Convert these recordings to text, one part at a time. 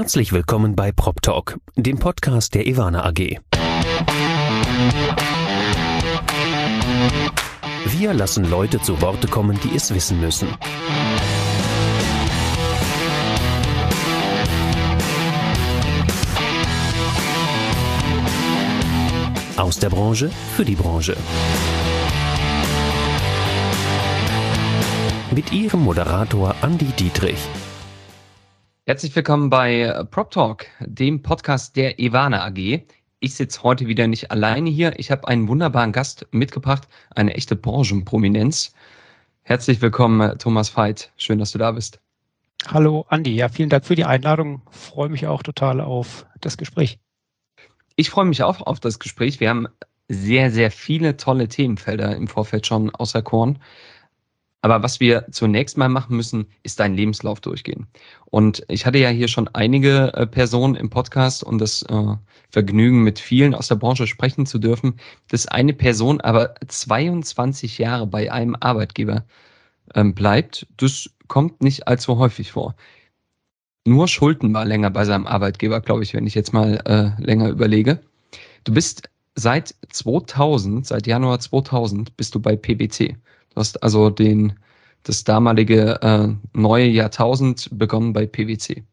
Herzlich willkommen bei PropTalk, dem Podcast der Ewana AG. Wir lassen Leute zu Worte kommen, die es wissen müssen. Aus der Branche für die Branche. Mit Ihrem Moderator Andi Dietrich. Herzlich willkommen bei PropTalk, dem Podcast der Ewana AG. Ich sitze heute wieder nicht alleine hier. Ich habe einen wunderbaren Gast mitgebracht, eine echte Branchenprominenz. Herzlich willkommen, Thomas Veit. Schön, dass du da bist. Hallo Andi, ja, vielen Dank für die Einladung. Freue mich auch total auf das Gespräch. Ich freue mich auch auf das Gespräch. Wir haben sehr, sehr viele tolle Themenfelder im Vorfeld schon auserkoren. Aber was wir zunächst mal machen müssen, ist deinen Lebenslauf durchgehen. Und ich hatte ja hier schon einige Personen im Podcast und das Vergnügen, mit vielen aus der Branche sprechen zu dürfen, dass eine Person aber 22 Jahre bei einem Arbeitgeber bleibt. Das kommt nicht allzu häufig vor. Nur Schulten war länger bei seinem Arbeitgeber, glaube ich, wenn ich jetzt mal länger überlege. Du bist seit Januar 2000 bist du bei PwC. Du hast also das damalige neue Jahrtausend begonnen bei PwC.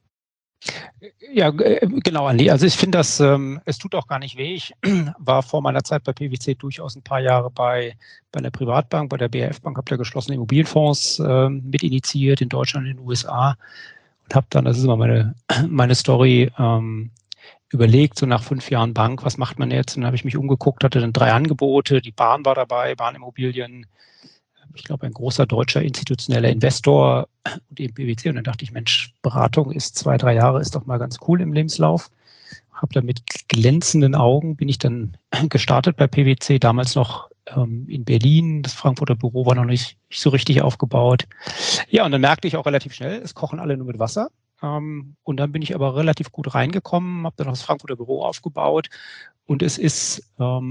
Ja, genau, Andi. Also ich finde, es tut auch gar nicht weh. Ich war vor meiner Zeit bei PwC durchaus ein paar Jahre bei einer Privatbank, bei der BRF Bank, habe da geschlossene Immobilienfonds mit initiiert in Deutschland und in den USA und habe dann, das ist immer meine Story, überlegt, so nach 5 Jahren Bank, was macht man jetzt? Und dann habe ich mich umgeguckt, hatte dann 3 Angebote, die Bahn war dabei, Bahnimmobilien, ich glaube, ein großer deutscher institutioneller Investor und eben PwC. Und dann dachte ich, Mensch, Beratung ist 2-3 Jahre, ist doch mal ganz cool im Lebenslauf. Habe dann mit glänzenden Augen, bin ich dann gestartet bei PwC, damals noch in Berlin. Das Frankfurter Büro war noch nicht so richtig aufgebaut. Ja, und dann merkte ich auch relativ schnell, es kochen alle nur mit Wasser. Und dann bin ich aber relativ gut reingekommen, habe dann noch das Frankfurter Büro aufgebaut. Und es ist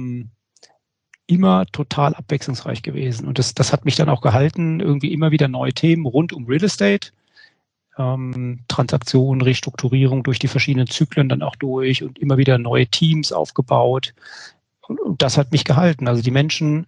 immer total abwechslungsreich gewesen. Und das hat mich dann auch gehalten, irgendwie immer wieder neue Themen rund um Real Estate, Transaktionen, Restrukturierung durch die verschiedenen Zyklen dann auch durch und immer wieder neue Teams aufgebaut. Und das hat mich gehalten. Also die Menschen,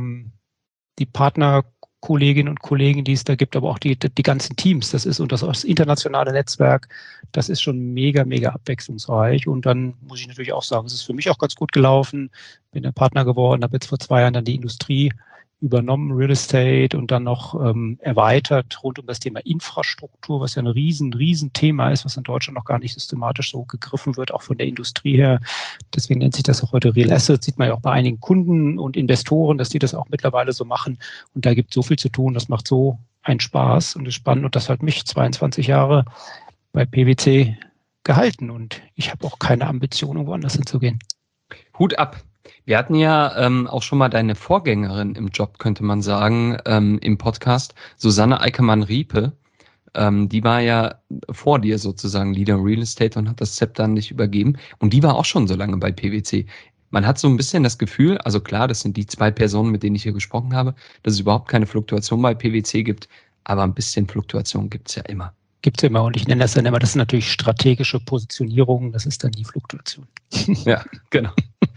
die Partnerkolleginnen und Kollegen, die es da gibt, aber auch die ganzen Teams, das internationale Netzwerk, das ist schon mega, mega abwechslungsreich. Und dann muss ich natürlich auch sagen, es ist für mich auch ganz gut gelaufen. Bin ein Partner geworden, habe jetzt vor 2 Jahren dann die Industrie übernommen, Real Estate, und dann noch erweitert rund um das Thema Infrastruktur, was ja ein riesen Thema ist, was in Deutschland noch gar nicht systematisch so gegriffen wird, auch von der Industrie her. Deswegen nennt sich das auch heute Real Assets. Sieht man ja auch bei einigen Kunden und Investoren, dass die das auch mittlerweile so machen. Und da gibt es so viel zu tun. Das macht so einen Spaß und ist spannend. Und das hat mich 22 Jahre bei PwC gehalten. Und ich habe auch keine Ambition, woanders hinzugehen. Hut ab. Wir hatten ja auch schon mal deine Vorgängerin im Job, könnte man sagen, im Podcast, Susanne Eickermann-Riepe. Die war ja vor dir sozusagen Leader Real Estate und hat das Zepter an dich übergeben. Und die war auch schon so lange bei PwC. Man hat so ein bisschen das Gefühl, also klar, das sind die 2 Personen, mit denen ich hier gesprochen habe, dass es überhaupt keine Fluktuation bei PwC gibt. Aber ein bisschen Fluktuation gibt es ja immer. Gibt es immer. Und ich nenne das dann immer, das ist natürlich strategische Positionierung. Das ist dann die Fluktuation. Ja, genau.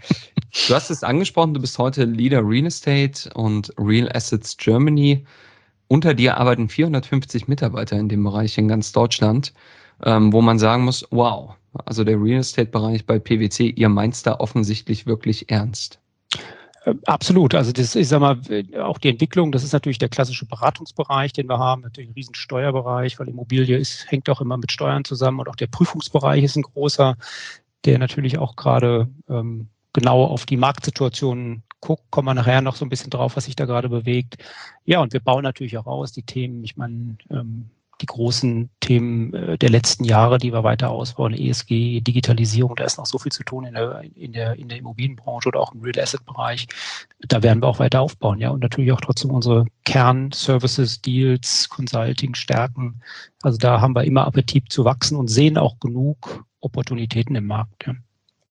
Du hast es angesprochen, du bist heute Leader Real Estate und Real Assets Germany. Unter dir arbeiten 450 Mitarbeiter in dem Bereich in ganz Deutschland, wo man sagen muss, wow, also der Real Estate-Bereich bei PwC, ihr meint's da offensichtlich wirklich ernst. Absolut. Also das, ich sag mal, auch die Entwicklung, das ist natürlich der klassische Beratungsbereich, den wir haben, natürlich ein riesen Steuerbereich, weil Immobilie hängt auch immer mit Steuern zusammen, und auch der Prüfungsbereich ist ein großer, der natürlich auch gerade genau auf die Marktsituation guckt. Kommen wir nachher noch so ein bisschen drauf, was sich da gerade bewegt. Ja, und wir bauen natürlich auch aus die Themen, ich meine, die großen Themen der letzten Jahre, die wir weiter ausbauen, ESG, Digitalisierung, da ist noch so viel zu tun in der Immobilienbranche oder auch im Real Asset Bereich. Da werden wir auch weiter aufbauen, ja, und natürlich auch trotzdem unsere Kern-Services, Deals, Consulting stärken. Also da haben wir immer Appetit zu wachsen und sehen auch genug Opportunitäten im Markt, ja.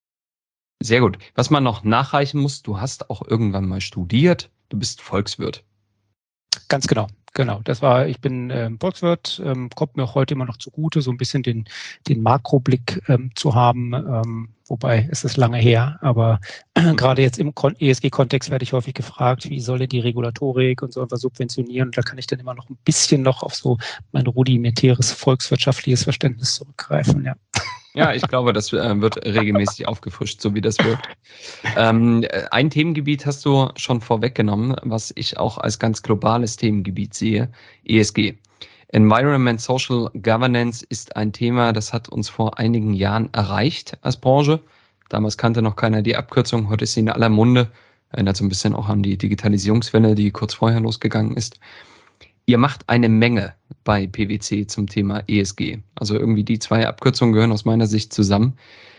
Sehr gut. Was man noch nachreichen muss, du hast auch irgendwann mal studiert, du bist Volkswirt. Ganz genau. Genau, ich bin Volkswirt, kommt mir auch heute immer noch zugute, so ein bisschen den Makroblick zu haben, wobei es ist lange her, aber gerade jetzt im ESG-Kontext werde ich häufig gefragt, wie soll denn die Regulatorik und so etwas subventionieren, und da kann ich dann immer noch ein bisschen noch auf so mein rudimentäres volkswirtschaftliches Verständnis zurückgreifen, ja. Ja, ich glaube, das wird regelmäßig aufgefrischt, so wie das wirkt. Ein Themengebiet hast du schon vorweggenommen, was ich auch als ganz globales Themengebiet sehe, ESG. Environment Social Governance ist ein Thema, das hat uns vor einigen Jahren erreicht als Branche. Damals kannte noch keiner die Abkürzung, heute ist sie in aller Munde. Erinnert so ein bisschen auch an die Digitalisierungswelle, die kurz vorher losgegangen ist. Ihr macht eine Menge bei PwC zum Thema ESG. Also irgendwie die zwei Abkürzungen gehören aus meiner Sicht zusammen.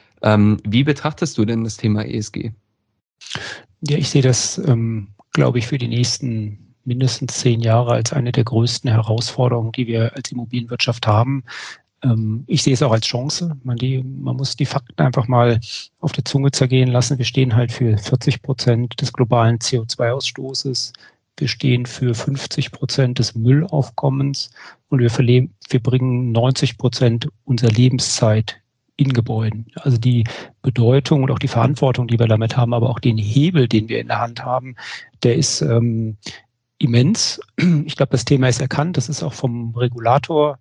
Wie betrachtest du denn das Thema ESG? Ja, ich sehe das, glaube ich, für die nächsten mindestens 10 Jahre als eine der größten Herausforderungen, die wir als Immobilienwirtschaft haben. Ich sehe es auch als Chance. Man muss die Fakten einfach mal auf der Zunge zergehen lassen. Wir stehen halt für 40% des globalen CO2-Ausstoßes. Wir stehen für 50% des Müllaufkommens und wir bringen 90% unserer Lebenszeit in Gebäuden. Also die Bedeutung und auch die Verantwortung, die wir damit haben, aber auch den Hebel, den wir in der Hand haben, der ist immens. Ich glaube, das Thema ist erkannt. Das ist auch vom Regulator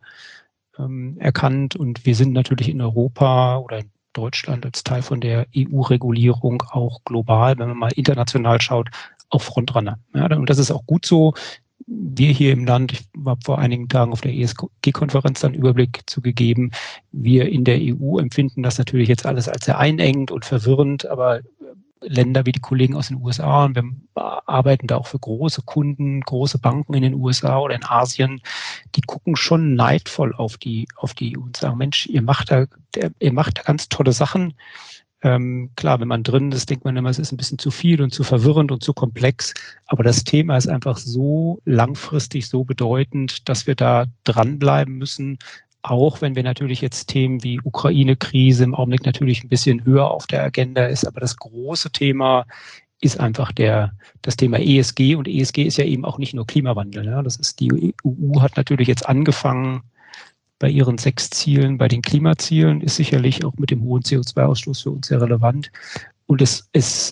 erkannt. Und wir sind natürlich in Europa oder in Deutschland als Teil von der EU-Regulierung auch global, wenn man mal international schaut, auch Frontrunner. Ja, und das ist auch gut so. Wir hier im Land, ich habe vor einigen Tagen auf der ESG-Konferenz dann Überblick zugegeben, wir in der EU empfinden das natürlich jetzt alles als sehr einengend und verwirrend, aber Länder wie die Kollegen aus den USA, und wir arbeiten da auch für große Kunden, große Banken in den USA oder in Asien, die gucken schon neidvoll auf die EU und sagen, Mensch, ihr macht da ganz tolle Sachen. Klar, wenn man drin ist, denkt man immer, es ist ein bisschen zu viel und zu verwirrend und zu komplex. Aber das Thema ist einfach so langfristig, so bedeutend, dass wir da dranbleiben müssen. Auch wenn wir natürlich jetzt Themen wie Ukraine-Krise im Augenblick natürlich ein bisschen höher auf der Agenda ist. Aber das große Thema ist einfach das Thema ESG. Und ESG ist ja eben auch nicht nur Klimawandel. Ne? Die EU hat natürlich jetzt angefangen, bei ihren 6 Zielen, bei den Klimazielen, ist sicherlich auch mit dem hohen CO2-Ausstoß für uns sehr relevant. Und es ist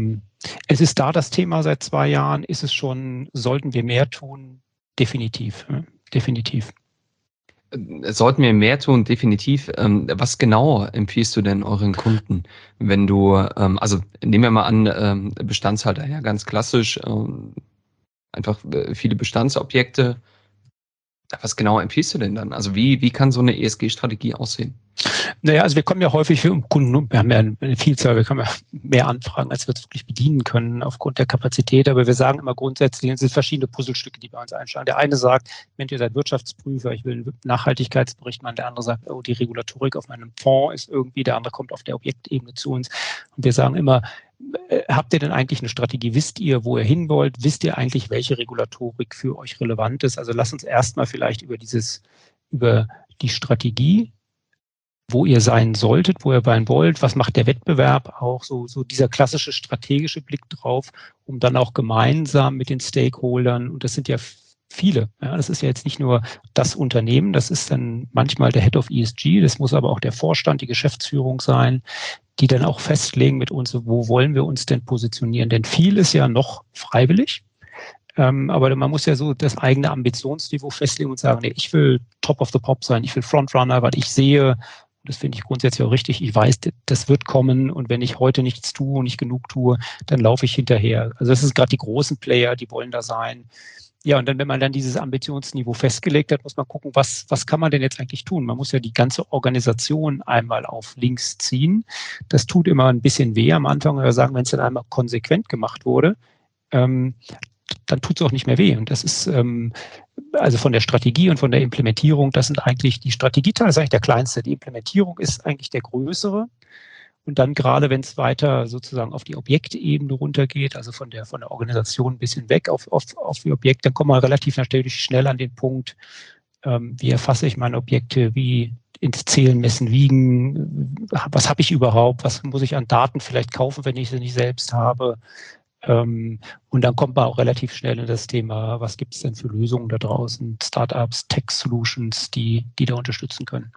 da das Thema seit 2 Jahren, ist es schon, sollten wir mehr tun? Definitiv, definitiv. Sollten wir mehr tun, definitiv. Was genau empfiehlst du denn euren Kunden, wenn du, also nehmen wir mal an, Bestandshalter, ja, ganz klassisch, einfach viele Bestandsobjekte. Was genau empfiehlst du denn dann? Also wie kann so eine ESG-Strategie aussehen? Naja, also wir kommen ja häufig für Kunden, wir haben ja eine Vielzahl, wir können ja mehr Anfragen, als wir wirklich bedienen können aufgrund der Kapazität, aber wir sagen immer grundsätzlich, es sind verschiedene Puzzlestücke, die bei uns einschlagen. Der eine sagt, Mensch, ihr seid Wirtschaftsprüfer, ich will einen Nachhaltigkeitsbericht machen, der andere sagt, oh, die Regulatorik auf meinem Fonds ist irgendwie, der andere kommt auf der Objektebene zu uns und wir sagen immer, habt ihr denn eigentlich eine Strategie? Wisst ihr, wo ihr hin wollt? Wisst ihr eigentlich, welche Regulatorik für euch relevant ist? Also lasst uns erstmal vielleicht über die Strategie, wo ihr sein solltet, wo ihr sein wollt, was macht der Wettbewerb auch, so dieser klassische strategische Blick drauf, um dann auch gemeinsam mit den Stakeholdern, und das sind ja viele, ja, das ist ja jetzt nicht nur das Unternehmen, das ist dann manchmal der Head of ESG, das muss aber auch der Vorstand, die Geschäftsführung sein, die dann auch festlegen mit uns, wo wollen wir uns denn positionieren, denn viel ist ja noch freiwillig. Aber man muss ja so das eigene Ambitionsniveau festlegen und sagen, nee, ich will Top of the Pop sein, ich will Frontrunner, weil ich sehe, das finde ich grundsätzlich auch richtig, ich weiß, das wird kommen und wenn ich heute nichts tue und nicht genug tue, dann laufe ich hinterher. Also das ist gerade die großen Player, die wollen da sein. Ja, und dann, wenn man dann dieses Ambitionsniveau festgelegt hat, muss man gucken, was kann man denn jetzt eigentlich tun? Man muss ja die ganze Organisation einmal auf links ziehen. Das tut immer ein bisschen weh am Anfang, wenn wir sagen, wenn es dann einmal konsequent gemacht wurde, dann tut es auch nicht mehr weh. Und das ist also von der Strategie und von der Implementierung, das sind eigentlich, die Strategieteil ist eigentlich der kleinste, die Implementierung ist eigentlich der größere. Und dann gerade, wenn es weiter sozusagen auf die Objektebene runtergeht, also von der Organisation ein bisschen weg auf die Objekte, dann kommt man relativ natürlich schnell an den Punkt, wie erfasse ich meine Objekte, wie ins Zählen, Messen, Wiegen, was habe ich überhaupt, was muss ich an Daten vielleicht kaufen, wenn ich sie nicht selbst habe, Und dann kommt man auch relativ schnell in das Thema, was gibt es denn für Lösungen da draußen, Startups, Tech-Solutions, die da unterstützen können.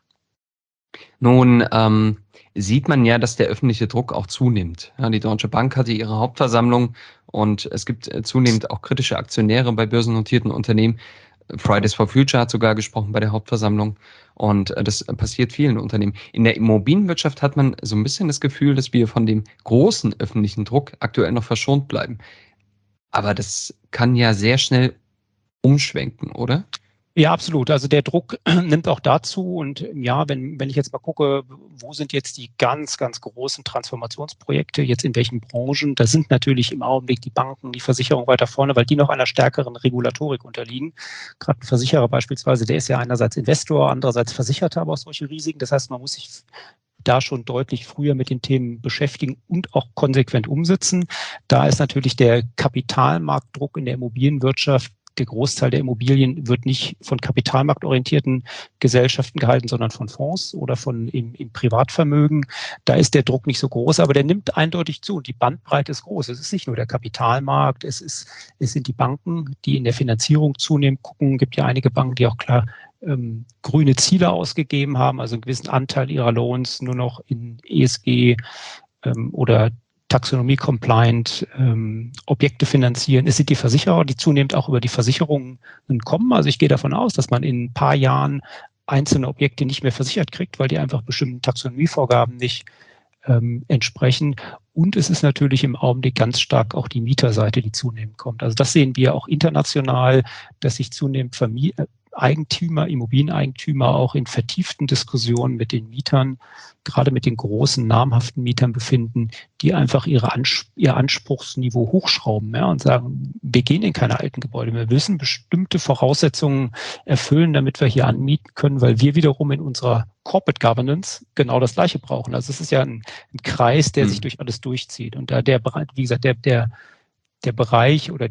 Nun sieht man ja, dass der öffentliche Druck auch zunimmt. Ja, die Deutsche Bank hatte ihre Hauptversammlung und es gibt zunehmend auch kritische Aktionäre bei börsennotierten Unternehmen. Fridays for Future hat sogar gesprochen bei der Hauptversammlung und das passiert vielen Unternehmen. In der Immobilienwirtschaft hat man so ein bisschen das Gefühl, dass wir von dem großen öffentlichen Druck aktuell noch verschont bleiben. Aber das kann ja sehr schnell umschwenken, oder? Ja, absolut. Also der Druck nimmt auch dazu. Und ja, wenn ich jetzt mal gucke, wo sind jetzt die ganz, ganz großen Transformationsprojekte, jetzt in welchen Branchen, da sind natürlich im Augenblick die Banken, die Versicherung weiter vorne, weil die noch einer stärkeren Regulatorik unterliegen. Gerade ein Versicherer beispielsweise, der ist ja einerseits Investor, andererseits Versicherter, aber auch solche Risiken. Das heißt, man muss sich da schon deutlich früher mit den Themen beschäftigen und auch konsequent umsetzen. Da ist natürlich der Kapitalmarktdruck in der Immobilienwirtschaft. Der Großteil der Immobilien wird nicht von kapitalmarktorientierten Gesellschaften gehalten, sondern von Fonds oder von im Privatvermögen. Da ist der Druck nicht so groß, aber der nimmt eindeutig zu und die Bandbreite ist groß. Es ist nicht nur der Kapitalmarkt, es sind die Banken, die in der Finanzierung zunehmend gucken. Es gibt ja einige Banken, die auch klar grüne Ziele ausgegeben haben, also einen gewissen Anteil ihrer Loans nur noch in ESG oder Taxonomie-compliant Objekte finanzieren. Es sind die Versicherer, die zunehmend auch über die Versicherungen kommen. Also ich gehe davon aus, dass man in ein paar Jahren einzelne Objekte nicht mehr versichert kriegt, weil die einfach bestimmten Taxonomievorgaben nicht entsprechen. Und es ist natürlich im Augenblick ganz stark auch die Mieterseite, die zunehmend kommt. Also das sehen wir auch international, dass sich zunehmend Eigentümer, Immobilieneigentümer auch in vertieften Diskussionen mit den Mietern, gerade mit den großen, namhaften Mietern befinden, die einfach ihr Anspruchsniveau hochschrauben, ja, und sagen, wir gehen in keine alten Gebäude mehr. Wir müssen bestimmte Voraussetzungen erfüllen, damit wir hier anmieten können, weil wir wiederum in unserer Corporate Governance genau das Gleiche brauchen. Also es ist ja ein Kreis, der sich durch alles durchzieht. Und da wie gesagt, der Bereich oder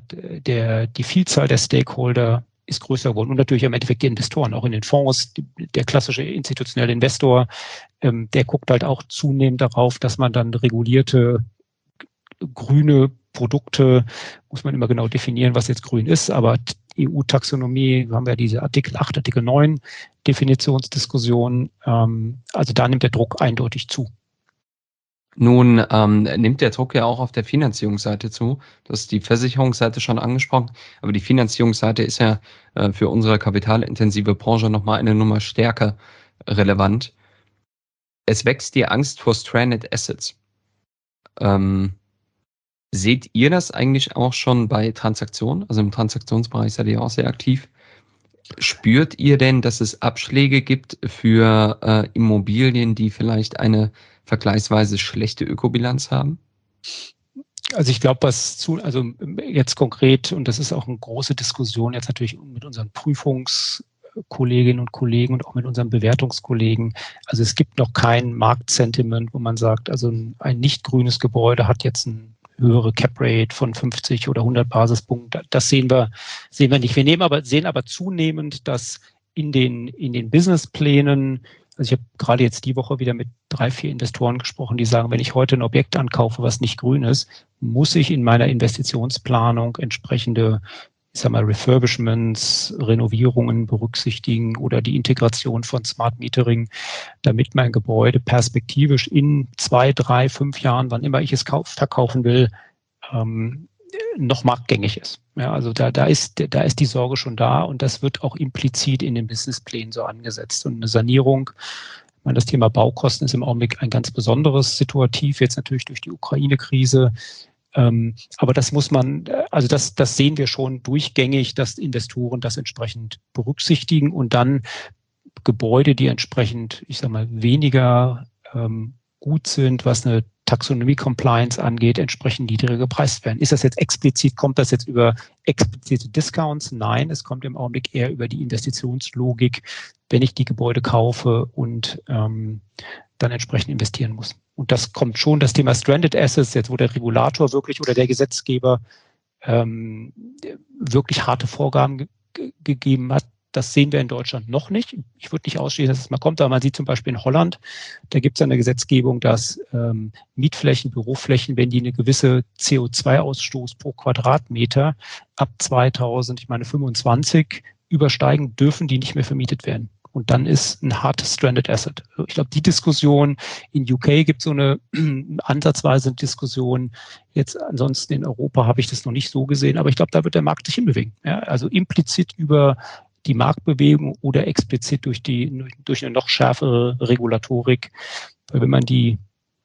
die Vielzahl der Stakeholder ist größer geworden und natürlich im Endeffekt die Investoren, auch in den Fonds, der klassische institutionelle Investor, der guckt halt auch zunehmend darauf, dass man dann regulierte grüne Produkte, muss man immer genau definieren, was jetzt grün ist, aber EU-Taxonomie, wir haben ja diese Artikel 8, Artikel 9 Definitionsdiskussion, also da nimmt der Druck eindeutig zu. Nun nimmt der Druck ja auch auf der Finanzierungsseite zu. Das ist die Versicherungsseite schon angesprochen, aber die Finanzierungsseite ist ja für unsere kapitalintensive Branche nochmal eine Nummer stärker relevant. Es wächst die Angst vor Stranded Assets. Seht ihr das eigentlich auch schon bei Transaktionen? Also im Transaktionsbereich seid ihr auch sehr aktiv. Spürt ihr denn, dass es Abschläge gibt für Immobilien, die vielleicht eine vergleichsweise schlechte Ökobilanz haben? Also ich glaube, also jetzt konkret, und das ist auch eine große Diskussion jetzt natürlich mit unseren Prüfungskolleginnen und Kollegen und auch mit unseren Bewertungskollegen. Also es gibt noch kein Marktsentiment, wo man sagt, also ein nicht grünes Gebäude hat jetzt ein höhere Cap-Rate von 50 oder 100 Basispunkten. Das sehen wir nicht. Wir sehen aber zunehmend, dass in den Businessplänen, also ich habe gerade jetzt die Woche wieder mit 3, 4 Investoren gesprochen, die sagen, wenn ich heute ein Objekt ankaufe, was nicht grün ist, muss ich in meiner Investitionsplanung entsprechende, ich sag mal, Refurbishments, Renovierungen berücksichtigen oder die Integration von Smart Metering, damit mein Gebäude perspektivisch in 2, 3, 5 Jahren, wann immer ich es verkaufen will, noch marktgängig ist. Ja, also da ist die Sorge schon da und das wird auch implizit in den Businessplänen so angesetzt. Und eine Sanierung, ich meine, das Thema Baukosten ist im Augenblick ein ganz besonderes Situativ, jetzt natürlich durch die Ukraine-Krise. Aber das muss man, also das sehen wir schon durchgängig, dass Investoren das entsprechend berücksichtigen und dann Gebäude, die entsprechend, ich sag mal, weniger gut sind, was eine Taxonomie-Compliance angeht, entsprechend niedriger gepreist werden. Kommt das jetzt über explizite Discounts? Nein, es kommt im Augenblick eher über die Investitionslogik, wenn ich die Gebäude kaufe und dann entsprechend investieren muss. Und das kommt schon, das Thema Stranded Assets, jetzt wo der Regulator wirklich oder der Gesetzgeber wirklich harte Vorgaben gegeben hat, Das sehen wir in Deutschland noch nicht. Ich würde nicht ausschließen, dass es mal kommt, aber man sieht zum Beispiel in Holland, da gibt es eine Gesetzgebung, dass Mietflächen, Büroflächen, wenn die eine gewisse CO2-Ausstoß pro Quadratmeter ab 2025 übersteigen, dürfen die nicht mehr vermietet werden. Und dann ist ein hard stranded asset. Ich glaube, die Diskussion in UK gibt so eine ansatzweise Diskussion. Jetzt ansonsten in Europa habe ich das noch nicht so gesehen, aber ich glaube, da wird der Markt sich hinbewegen. Ja, also implizit über die Marktbewegung oder explizit durch eine noch schärfere Regulatorik. Weil wenn man die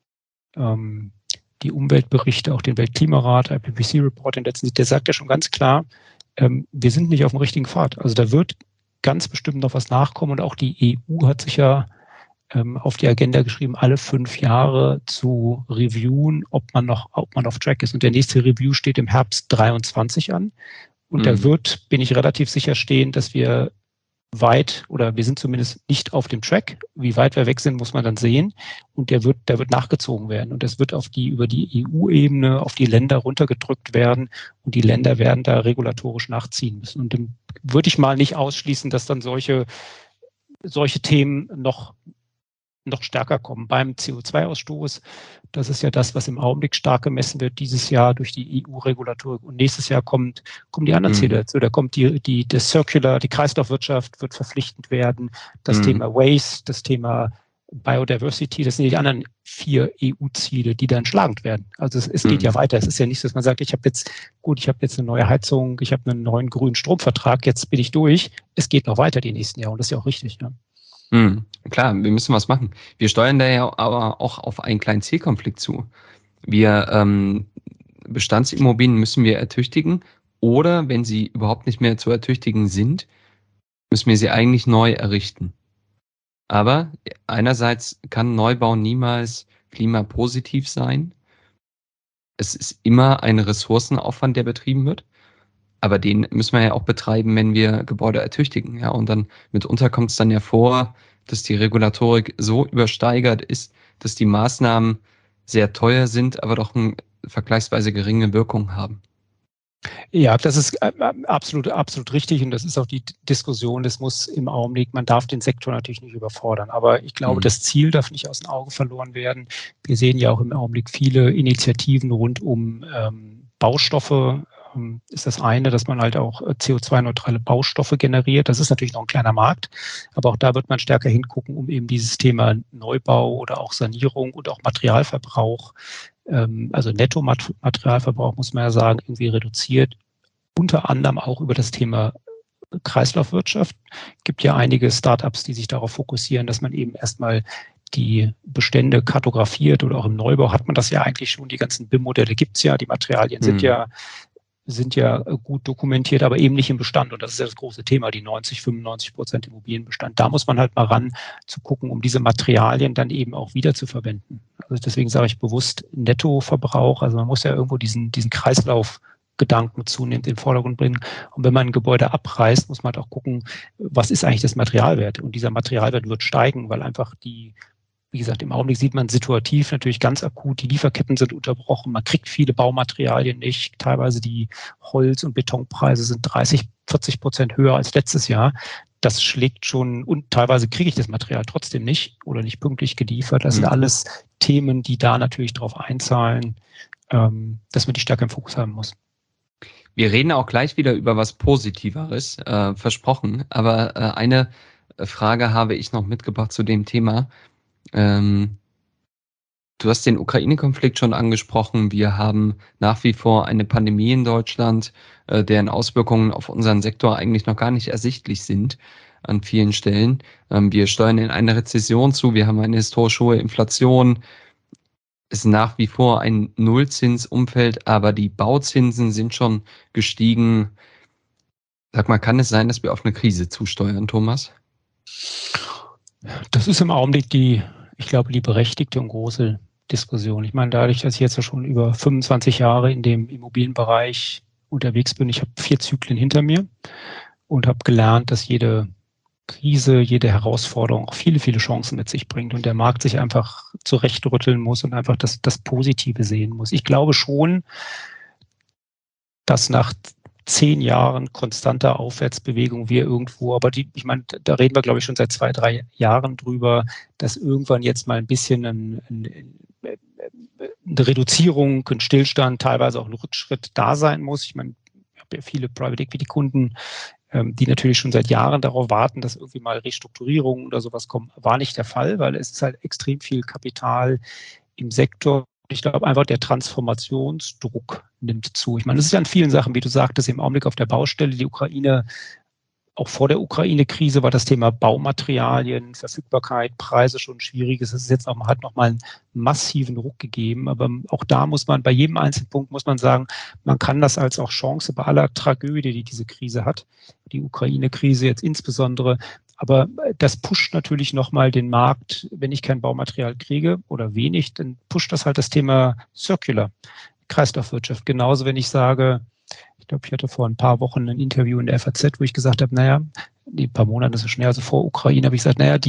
Umweltberichte, auch den Weltklimarat, IPCC-Report, den letzten sieht, der sagt ja schon ganz klar, wir sind nicht auf dem richtigen Pfad. Also da wird ganz bestimmt noch was nachkommen und auch die EU hat sich ja auf die Agenda geschrieben, alle 5 Jahre zu reviewen, ob man auf Track ist. Und der nächste Review steht im Herbst 23 an. Und da bin ich relativ sicher stehen, dass wir wir sind zumindest nicht auf dem Track. Wie weit wir weg sind, muss man dann sehen. Und der wird nachgezogen werden. Und das wird über die EU-Ebene auf die Länder runtergedrückt werden. Und die Länder werden da regulatorisch nachziehen müssen. Und dann würde ich mal nicht ausschließen, dass dann solche Themen noch stärker kommen. Beim CO2-Ausstoß, das ist ja das, was im Augenblick stark gemessen wird, dieses Jahr durch die EU-Regulatorik. Und nächstes Jahr kommen die anderen Ziele dazu. Da kommt die Kreislaufwirtschaft wird verpflichtend werden. Das Thema Waste, das Thema Biodiversity, das sind die anderen 4 EU-Ziele, die dann schlagend werden. Also es geht ja weiter. Es ist ja nicht so, dass man sagt, ich habe jetzt eine neue Heizung, ich habe einen neuen grünen Stromvertrag, jetzt bin ich durch. Es geht noch weiter die nächsten Jahre und das ist ja auch richtig. Ja. Klar, wir müssen was machen. Wir steuern da ja aber auch auf einen kleinen Zielkonflikt zu. Bestandsimmobilien müssen wir ertüchtigen oder wenn sie überhaupt nicht mehr zu ertüchtigen sind, müssen wir sie eigentlich neu errichten. Aber einerseits kann Neubau niemals klimapositiv sein. Es ist immer ein Ressourcenaufwand, der betrieben wird. Aber den müssen wir ja auch betreiben, wenn wir Gebäude ertüchtigen. Ja, und dann mitunter kommt es dann ja vor, dass die Regulatorik so übersteigert ist, dass die Maßnahmen sehr teuer sind, aber doch eine vergleichsweise geringe Wirkung haben. Ja, das ist absolut richtig und das ist auch die Diskussion, das muss im Augenblick, man darf den Sektor natürlich nicht überfordern, aber ich glaube, das Ziel darf nicht aus den Augen verloren werden. Wir sehen ja auch im Augenblick viele Initiativen rund um Baustoffe, ist das eine, dass man halt auch CO2-neutrale Baustoffe generiert. Das ist natürlich noch ein kleiner Markt, aber auch da wird man stärker hingucken, um eben dieses Thema Neubau oder auch Sanierung und auch Materialverbrauch, also Nettomaterialverbrauch, muss man ja sagen, irgendwie reduziert. Unter anderem auch über das Thema Kreislaufwirtschaft. Es gibt ja einige Startups, die sich darauf fokussieren, dass man eben erstmal die Bestände kartografiert oder auch im Neubau hat man das ja eigentlich schon. Die ganzen BIM-Modelle gibt es ja, die Materialien sind ja gut dokumentiert, aber eben nicht im Bestand. Und das ist ja das große Thema, die 95% Immobilienbestand. Da muss man halt mal ran, zu gucken, um diese Materialien dann eben auch wieder zu verwenden. Also deswegen sage ich bewusst Nettoverbrauch. Also man muss ja irgendwo diesen Kreislaufgedanken zunehmend in den Vordergrund bringen. Und wenn man ein Gebäude abreißt, muss man halt auch gucken, was ist eigentlich das Materialwert? Und dieser Materialwert wird steigen, weil einfach wie gesagt, im Augenblick sieht man situativ natürlich ganz akut, die Lieferketten sind unterbrochen, man kriegt viele Baumaterialien nicht, teilweise die Holz- und Betonpreise sind 30-40% höher als letztes Jahr. Das schlägt schon, und teilweise kriege ich das Material trotzdem nicht oder nicht pünktlich geliefert. Das sind alles Themen, die da natürlich drauf einzahlen, dass man die stärker im Fokus haben muss. Wir reden auch gleich wieder über was Positiveres, versprochen, aber eine Frage habe ich noch mitgebracht zu dem Thema. Du hast den Ukraine-Konflikt schon angesprochen. Wir haben nach wie vor eine Pandemie in Deutschland, deren Auswirkungen auf unseren Sektor eigentlich noch gar nicht ersichtlich sind an vielen Stellen. Wir steuern in eine Rezession zu. Wir haben eine historisch hohe Inflation. Es ist nach wie vor ein Nullzinsumfeld, aber die Bauzinsen sind schon gestiegen. Sag mal, kann es sein, dass wir auf eine Krise zusteuern, Thomas? Das ist im Augenblick die berechtigte und große Diskussion. Ich meine, dadurch, dass ich jetzt ja schon über 25 Jahre in dem Immobilienbereich unterwegs bin, ich habe 4 Zyklen hinter mir und habe gelernt, dass jede Krise, jede Herausforderung auch viele, viele Chancen mit sich bringt und der Markt sich einfach zurechtrütteln muss und einfach das Positive sehen muss. Ich glaube schon, dass nach 10 Jahren konstanter Aufwärtsbewegung wir irgendwo, aber ich meine, da reden wir, glaube ich, schon seit 2, 3 Jahren drüber, dass irgendwann jetzt mal ein bisschen eine Reduzierung, ein Stillstand, teilweise auch ein Rückschritt da sein muss. Ich meine, ich habe ja viele Private Equity Kunden, die natürlich schon seit Jahren darauf warten, dass irgendwie mal Restrukturierungen oder sowas kommen. War nicht der Fall, weil es ist halt extrem viel Kapital im Sektor. Ich glaube einfach, der Transformationsdruck nimmt zu. Ich meine, das ist ja an vielen Sachen, wie du sagtest, im Augenblick auf der Baustelle, die Ukraine, auch vor der Ukraine-Krise war das Thema Baumaterialien, Verfügbarkeit, Preise schon schwierig. Es ist jetzt hat nochmal einen massiven Druck gegeben. Aber auch da muss man, bei jedem einzelnen Punkt muss man sagen, man kann das als auch Chance bei aller Tragödie, die diese Krise hat, die Ukraine-Krise jetzt insbesondere. Aber das pusht natürlich nochmal den Markt. Wenn ich kein Baumaterial kriege oder wenig, dann pusht das halt das Thema Circular, Kreislaufwirtschaft. Genauso, wenn ich sage, ich glaube, ich hatte vor ein paar Wochen ein Interview in der FAZ, wo ich gesagt habe, naja, ein paar Monate ist es schon, also vor Ukraine, habe ich gesagt, naja,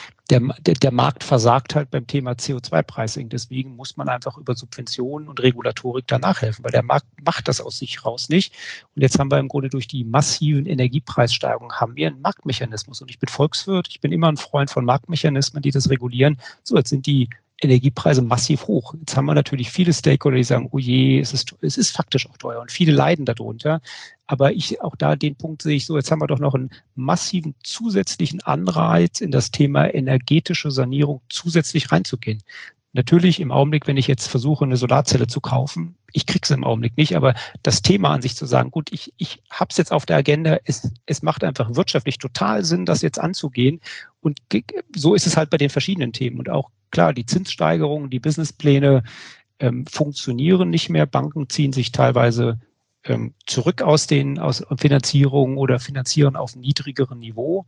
der Markt versagt halt beim Thema CO2-Pricing. Deswegen muss man einfach über Subventionen und Regulatorik da nachhelfen, weil der Markt macht das aus sich raus nicht. Und jetzt haben wir im Grunde durch die massiven Energiepreissteigerungen haben wir einen Marktmechanismus. Und ich bin Volkswirt, ich bin immer ein Freund von Marktmechanismen, die das regulieren. So, jetzt sind die Energiepreise massiv hoch. Jetzt haben wir natürlich viele Stakeholder, die sagen, oh je, es ist faktisch auch teuer und viele leiden darunter. Aber auch da den Punkt sehe ich so, jetzt haben wir doch noch einen massiven zusätzlichen Anreiz in das Thema energetische Sanierung zusätzlich reinzugehen. Natürlich im Augenblick, wenn ich jetzt versuche, eine Solarzelle zu kaufen, ich kriege es im Augenblick nicht, aber das Thema an sich zu sagen, gut, ich habe es jetzt auf der Agenda, es macht einfach wirtschaftlich total Sinn, das jetzt anzugehen. Und so ist es halt bei den verschiedenen Themen. Und auch klar, die Zinssteigerungen, die Businesspläne funktionieren nicht mehr. Banken ziehen sich teilweise zurück aus Finanzierungen oder finanzieren auf niedrigerem Niveau.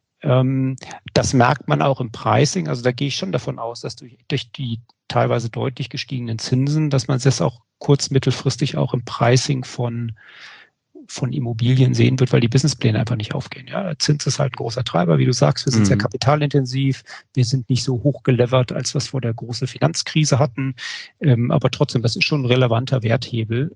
Das merkt man auch im Pricing. Also da gehe ich schon davon aus, dass durch die teilweise deutlich gestiegenen Zinsen, dass man das auch mittelfristig auch im Pricing von Immobilien sehen wird, weil die Businesspläne einfach nicht aufgehen. Ja, der Zins ist halt ein großer Treiber, wie du sagst. Wir sind sehr kapitalintensiv. Wir sind nicht so hoch gelevert, als was vor der großen Finanzkrise hatten. Aber trotzdem, das ist schon ein relevanter Werthebel,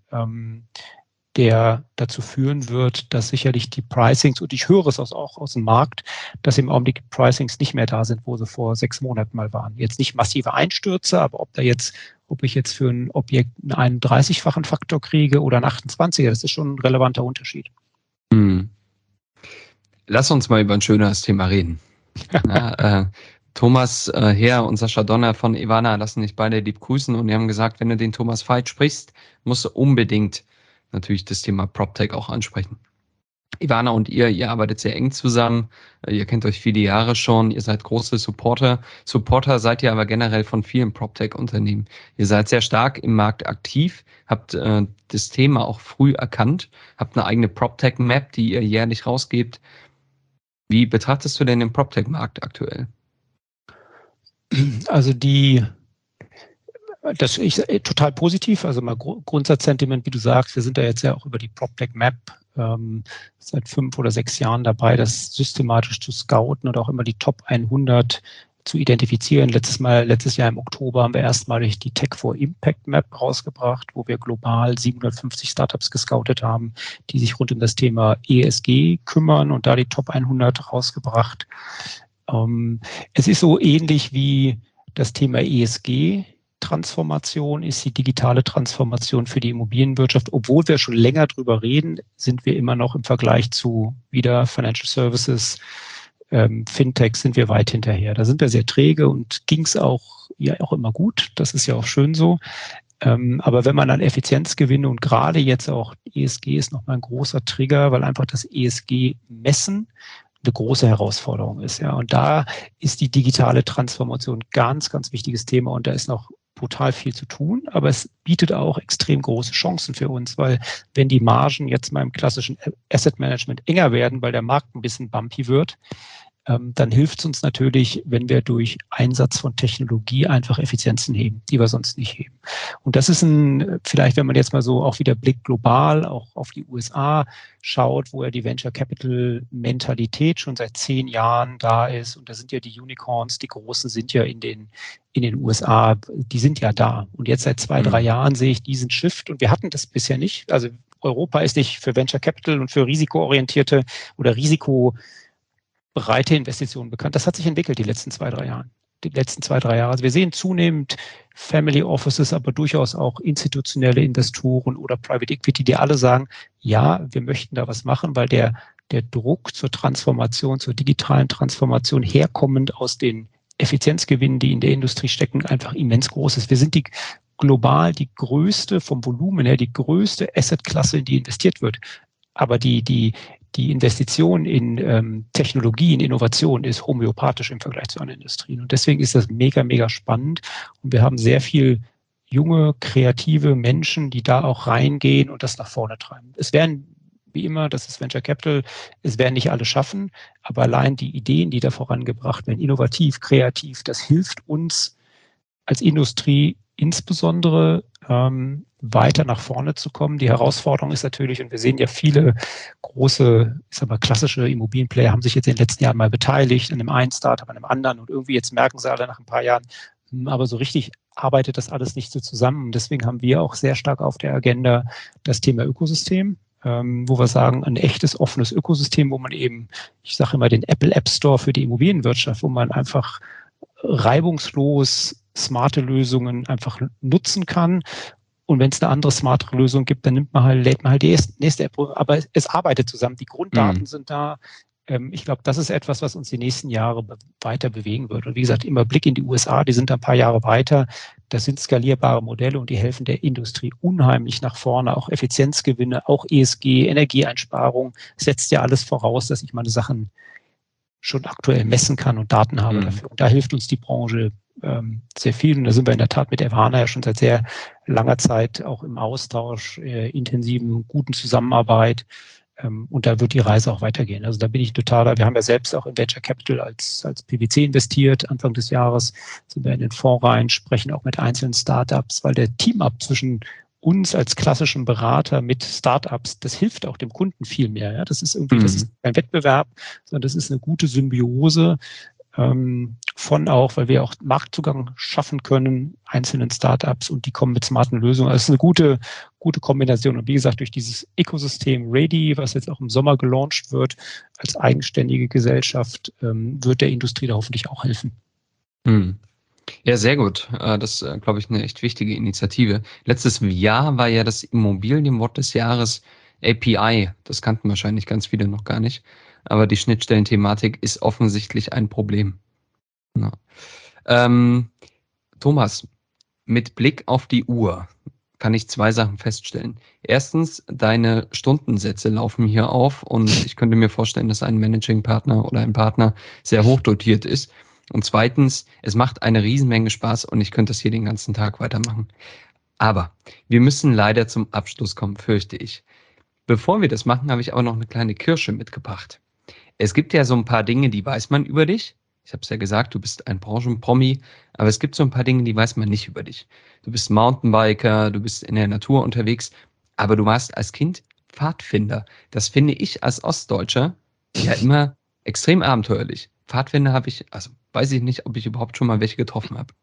der dazu führen wird, dass sicherlich die Pricings, und ich höre es auch aus dem Markt, dass im Augenblick Pricings nicht mehr da sind, wo sie vor 6 Monaten mal waren. Jetzt nicht massive Einstürze, aber ob ich jetzt für ein Objekt einen 31-fachen Faktor kriege oder einen 28er, das ist schon ein relevanter Unterschied. Lass uns mal über ein schöneres Thema reden. Ja, Thomas Heer und Sascha Donner von Ivana lassen dich beide lieb grüßen und die haben gesagt, wenn du den Thomas Veit sprichst, musst du unbedingt natürlich das Thema PropTech auch ansprechen. Ivana und ihr arbeitet sehr eng zusammen. Ihr kennt euch viele Jahre schon. Ihr seid große Supporter. Supporter seid ihr aber generell von vielen PropTech-Unternehmen. Ihr seid sehr stark im Markt aktiv, habt das Thema auch früh erkannt, habt eine eigene PropTech-Map, die ihr jährlich rausgebt. Wie betrachtest du denn den PropTech-Markt aktuell? Also das ist total positiv, also mal Grundsatzsentiment, wie du sagst, wir sind da jetzt ja auch über die PropTech Map seit 5 oder 6 Jahren dabei, das systematisch zu scouten und auch immer die Top 100 zu identifizieren. Letztes Jahr im Oktober haben wir erstmalig die Tech for Impact Map rausgebracht, wo wir global 750 Startups gescoutet haben, die sich rund um das Thema ESG kümmern und da die Top 100 rausgebracht. Es ist so ähnlich wie das Thema ESG. Transformation ist die digitale Transformation für die Immobilienwirtschaft. Obwohl wir schon länger drüber reden, sind wir immer noch im Vergleich zu wieder Financial Services, Fintech sind wir weit hinterher. Da sind wir sehr träge und ging es auch immer gut. Das ist ja auch schön so. Aber wenn man an Effizienzgewinne und gerade jetzt auch ESG ist nochmal ein großer Trigger, weil einfach das ESG-Messen eine große Herausforderung ist. Ja. Und da ist die digitale Transformation ein ganz, ganz wichtiges Thema und da ist noch brutal viel zu tun, aber es bietet auch extrem große Chancen für uns, weil wenn die Margen jetzt mal im klassischen Asset Management enger werden, weil der Markt ein bisschen bumpy wird, dann hilft es uns natürlich, wenn wir durch Einsatz von Technologie einfach Effizienzen heben, die wir sonst nicht heben. Und das ist vielleicht, wenn man jetzt mal so auch wieder Blick global, auch auf die USA schaut, wo ja die Venture Capital Mentalität schon seit 10 Jahren da ist. Und da sind ja die Unicorns, die Großen sind ja in den USA, die sind ja da. Und jetzt seit 2, 3 Jahren sehe ich diesen Shift und wir hatten das bisher nicht. Also Europa ist nicht für Venture Capital und für risikoorientierte oder risikobereite Investitionen bekannt. Das hat sich entwickelt die letzten 2-3 Jahre. Also wir sehen zunehmend Family Offices, aber durchaus auch institutionelle Investoren oder Private Equity, die alle sagen, ja, wir möchten da was machen, weil der Druck zur Transformation, zur digitalen Transformation herkommend aus den Effizienzgewinnen, die in der Industrie stecken, einfach immens groß ist. Wir sind global die größte, vom Volumen her, die größte Assetklasse, in die investiert wird. Aber die Investition in Technologie, in Innovation ist homöopathisch im Vergleich zu anderen Industrien. Und deswegen ist das mega, mega spannend. Und wir haben sehr viel junge, kreative Menschen, die da auch reingehen und das nach vorne treiben. Es werden, wie immer, das ist Venture Capital, es werden nicht alle schaffen, aber allein die Ideen, die da vorangebracht werden, innovativ, kreativ, das hilft uns als Industrie insbesondere weiter nach vorne zu kommen. Die Herausforderung ist natürlich, und wir sehen ja viele große, ich sag mal, klassische Immobilienplayer haben sich jetzt in den letzten Jahren mal beteiligt, an einem einen Startup, an einem anderen, und irgendwie jetzt merken sie alle nach ein paar Jahren, aber so richtig arbeitet das alles nicht so zusammen. Und deswegen haben wir auch sehr stark auf der Agenda das Thema Ökosystem, wo wir sagen, ein echtes offenes Ökosystem, wo man eben, ich sage immer, den Apple App Store für die Immobilienwirtschaft, wo man einfach reibungslos smarte Lösungen einfach nutzen kann. Und wenn es eine andere smartere Lösung gibt, dann lädt man halt die nächste App. Aber es arbeitet zusammen. Die Grunddaten sind da. Ich glaube, das ist etwas, was uns die nächsten Jahre weiter bewegen wird. Und wie gesagt, immer Blick in die USA, die sind ein paar Jahre weiter. Das sind skalierbare Modelle und die helfen der Industrie unheimlich nach vorne. Auch Effizienzgewinne, auch ESG, Energieeinsparung, setzt ja alles voraus, dass ich meine Sachen schon aktuell messen kann und Daten habe dafür. Und da hilft uns die Branche sehr viel. Und da sind wir in der Tat mit Evana ja schon seit sehr langer Zeit auch im Austausch, intensiven, guten Zusammenarbeit. Und da wird die Reise auch weitergehen. Also da bin ich wir haben ja selbst auch in Venture Capital als PwC investiert. Anfang des Jahres sind wir in den Fonds rein, sprechen auch mit einzelnen Startups, weil der Team-Up zwischen uns als klassischen Berater mit Startups, das hilft auch dem Kunden viel mehr. Ja? Das ist irgendwie, das ist kein Wettbewerb, sondern das ist eine gute Symbiose von auch, weil wir auch Marktzugang schaffen können, einzelnen Startups, und die kommen mit smarten Lösungen. Also es ist eine gute Kombination. Und wie gesagt, durch dieses Ökosystem Ready, was jetzt auch im Sommer gelauncht wird, als eigenständige Gesellschaft, wird der Industrie da hoffentlich auch helfen. Ja, sehr gut. Das ist, glaube ich, eine echt wichtige Initiative. Letztes Jahr war ja das Immobilienwort des Jahres API. Das kannten wahrscheinlich ganz viele noch gar nicht. Aber die Schnittstellenthematik ist offensichtlich ein Problem. Ja. Thomas, mit Blick auf die Uhr kann ich 2 Sachen feststellen. Erstens, deine Stundensätze laufen hier auf und ich könnte mir vorstellen, dass ein Managing-Partner oder ein Partner sehr hoch dotiert ist. Und zweitens, es macht eine Riesenmenge Spaß und ich könnte das hier den ganzen Tag weitermachen. Aber wir müssen leider zum Abschluss kommen, fürchte ich. Bevor wir das machen, habe ich aber noch eine kleine Kirsche mitgebracht. Es gibt ja so ein paar Dinge, die weiß man über dich. Ich habe es ja gesagt, du bist ein Branchenpromi, aber es gibt so ein paar Dinge, die weiß man nicht über dich. Du bist Mountainbiker, du bist in der Natur unterwegs, aber du warst als Kind Pfadfinder. Das finde ich als Ostdeutscher ja immer extrem abenteuerlich. Pfadfinder weiß ich nicht, ob ich überhaupt schon mal welche getroffen habe.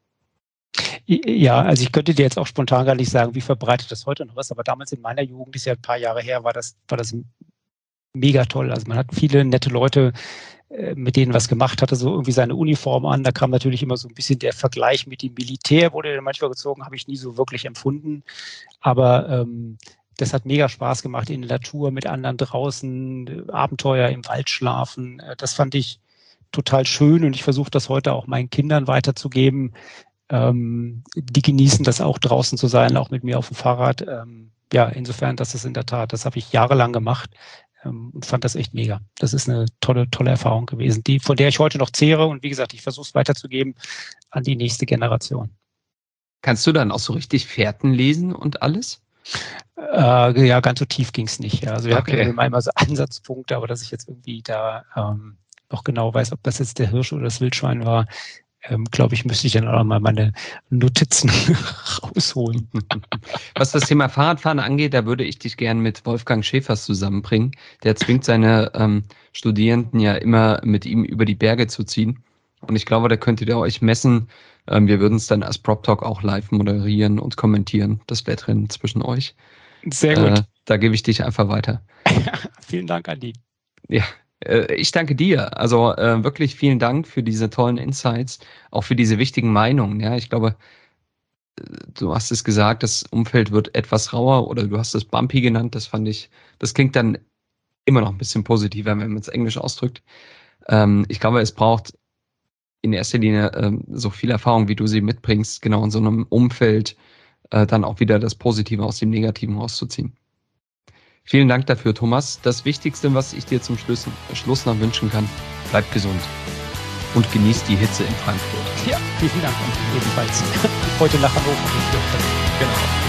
Ja, also ich könnte dir jetzt auch spontan gar nicht sagen, wie verbreitet das heute noch ist, aber damals in meiner Jugend, ist ja ein paar Jahre her, war das mega toll. Also man hat viele nette Leute, mit denen was gemacht, hatte so irgendwie seine Uniform an. Da kam natürlich immer so ein bisschen der Vergleich mit dem Militär, wurde dann manchmal gezogen, habe ich nie so wirklich empfunden. Aber das hat mega Spaß gemacht in der Natur, mit anderen draußen, Abenteuer im Wald schlafen. Das fand ich total schön und ich versuche das heute auch meinen Kindern weiterzugeben. Die genießen das auch, draußen zu sein, auch mit mir auf dem Fahrrad. Ja, insofern, das ist in der Tat, das habe ich jahrelang gemacht. Und fand das echt mega. Das ist eine tolle Erfahrung gewesen, von der ich heute noch zehre. Und wie gesagt, ich versuche es weiterzugeben an die nächste Generation. Kannst du dann auch so richtig Fährten lesen und alles? Ja, ganz so tief ging es nicht. Ja. Also wir hatten immer so Ansatzpunkte, aber dass ich jetzt irgendwie da noch genau weiß, ob das jetzt der Hirsch oder das Wildschwein war, glaube ich, müsste ich dann auch mal meine Notizen rausholen. Was das Thema Fahrradfahren angeht, da würde ich dich gern mit Wolfgang Schäfers zusammenbringen. Der zwingt seine Studierenden ja immer mit ihm über die Berge zu ziehen. Und ich glaube, da könntet ihr euch messen. Wir würden es dann als Prop Talk auch live moderieren und kommentieren, das Wettrennen zwischen euch. Sehr gut. Da gebe ich dich einfach weiter. Vielen Dank, Andi. Ja, ich danke dir. Also wirklich vielen Dank für diese tollen Insights, auch für diese wichtigen Meinungen. Ja, ich glaube, du hast es gesagt, das Umfeld wird etwas rauer oder du hast es bumpy genannt. Das fand ich, das klingt dann immer noch ein bisschen positiver, wenn man es Englisch ausdrückt. Ich glaube, es braucht in erster Linie so viel Erfahrung, wie du sie mitbringst, genau in so einem Umfeld dann auch wieder das Positive aus dem Negativen rauszuziehen. Vielen Dank dafür, Thomas. Das Wichtigste, was ich dir zum Schluss noch wünschen kann, bleib gesund und genieß die Hitze in Frankfurt. Ja, vielen Dank. Ebenfalls. Heute nach Hannover. Genau.